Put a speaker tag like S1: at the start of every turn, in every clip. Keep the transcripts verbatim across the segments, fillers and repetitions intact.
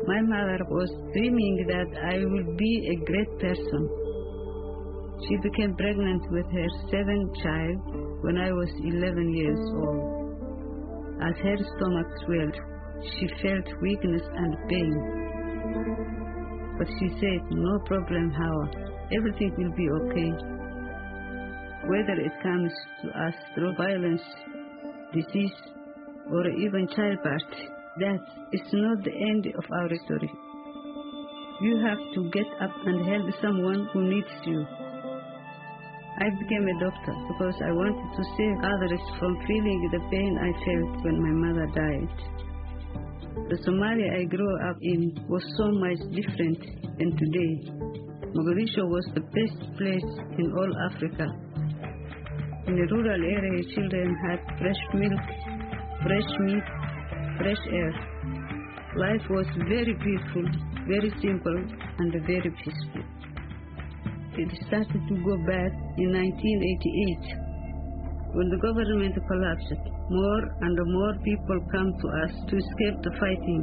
S1: My mother was dreaming that I would be a great person. She became pregnant with her seventh child when I was eleven years old. As her stomach swelled, she felt weakness and pain. But she said, "No problem, Hawa. Everything will be okay." Whether it comes to us through violence, disease, or even childbirth, that is not the end of our story. You have to get up and help someone who needs you. I became a doctor because I wanted to save others from feeling the pain I felt when my mother died. The Somalia I grew up in was so much different than today. Mogadishu was the best place in all Africa. In the rural area, children had fresh milk, fresh meat, fresh air. Life was very peaceful, very simple, and very peaceful. It started to go bad in nineteen eighty-eight. When the government collapsed, more and more people come to us to escape the fighting.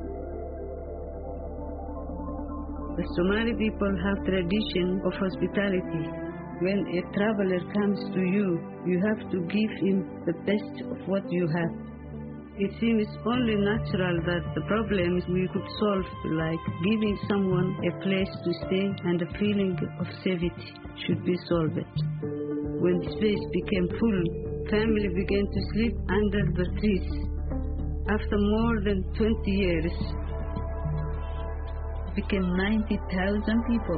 S1: The Somali people have tradition of hospitality. When a traveler comes to you, you have to give him the best of what you have. It seems only natural that the problems we could solve, like giving someone a place to stay and a feeling of safety, should be solved. When space became full, family began to sleep under the trees. After more than twenty years, it became ninety thousand people.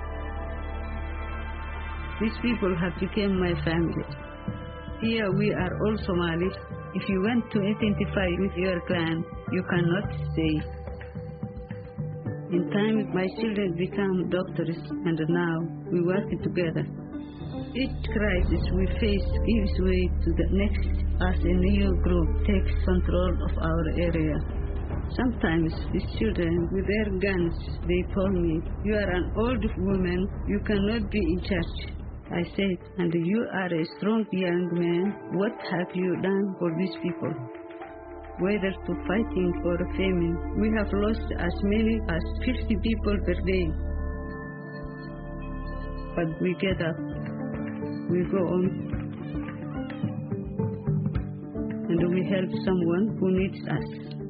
S1: These people have become my family. Here we are all Somalis. If you want to identify with your clan, you cannot stay. In time, my children become doctors, and now we work together. Each crisis we face gives way to the next as a new group takes control of our area. Sometimes these children with their guns, they told me, "You are an old woman, you cannot be in charge." I said, "And you are a strong young man, what have you done for these people?" Whether to fighting or famine, we have lost as many as fifty people per day. But we get up, we go on, and we help someone who needs us.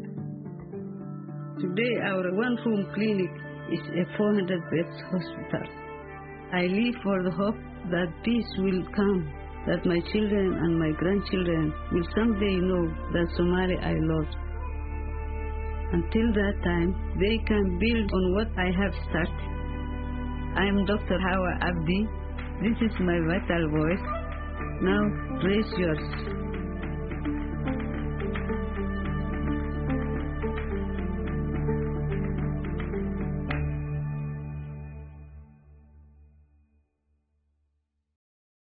S1: Today our one-room clinic is a four hundred bed hospital. I live for the hope that peace will come, that my children and my grandchildren will someday know that Somalia I love. Until that time, they can build on what I have started. I am Doctor Hawa Abdi. This is my vital voice. Now, raise yours.